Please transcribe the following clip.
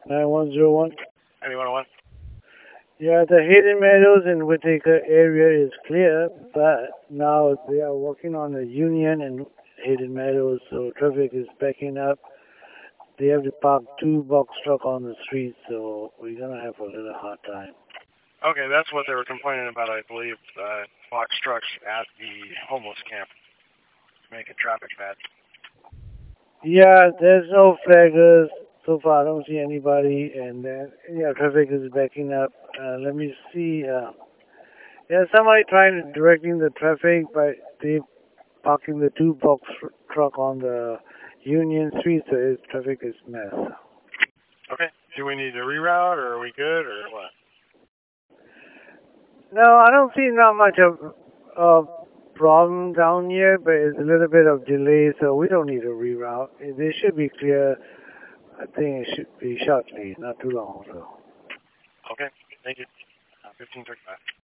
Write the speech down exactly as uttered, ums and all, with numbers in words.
nine one zero one. Anyone one? Yeah, the Hayden Meadows and Whitaker area is clear, but now they are working on the Union and Hayden Meadows, so traffic is backing up. They have to park two box truck on the street, so we're gonna have a little hard time. Okay, that's what they were complaining about, I believe. Uh, box trucks at the homeless camp, making traffic bad. Yeah, there's no flaggers so far. I don't see anybody, and then yeah, traffic is backing up. Uh, let me see. Uh, there's somebody trying to directing the traffic, but they parking the two box tr- truck on the Union Street, so it, traffic is mess. Okay, do we need to reroute, or are we good, or what? No, I don't see not much of a problem down here, but it's a little bit of delay, so we don't need a reroute. They should be clear. I think it should be shortly, not too long. So. Okay, thank you. Uh, fifteen thirty-five.